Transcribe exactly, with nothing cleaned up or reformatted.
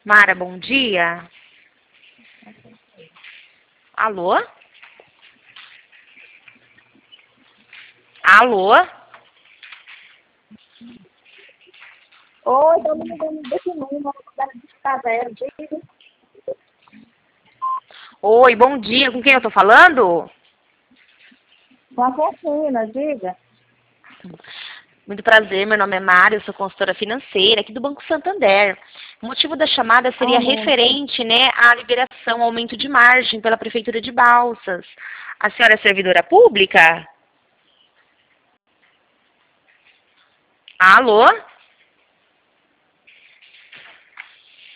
Mara, bom dia. Alô? Alô? Oi, estou me ligando desse número da Casera, diga. Oi, bom dia. Com quem eu tô falando? Com a Cristina, diga. Muito prazer, meu nome é Mara, eu sou consultora financeira aqui do Banco Santander. O motivo da chamada seria Ah, não. referente, né, à liberação, ao aumento de margem pela Prefeitura de Balsas. A senhora é servidora pública? Alô?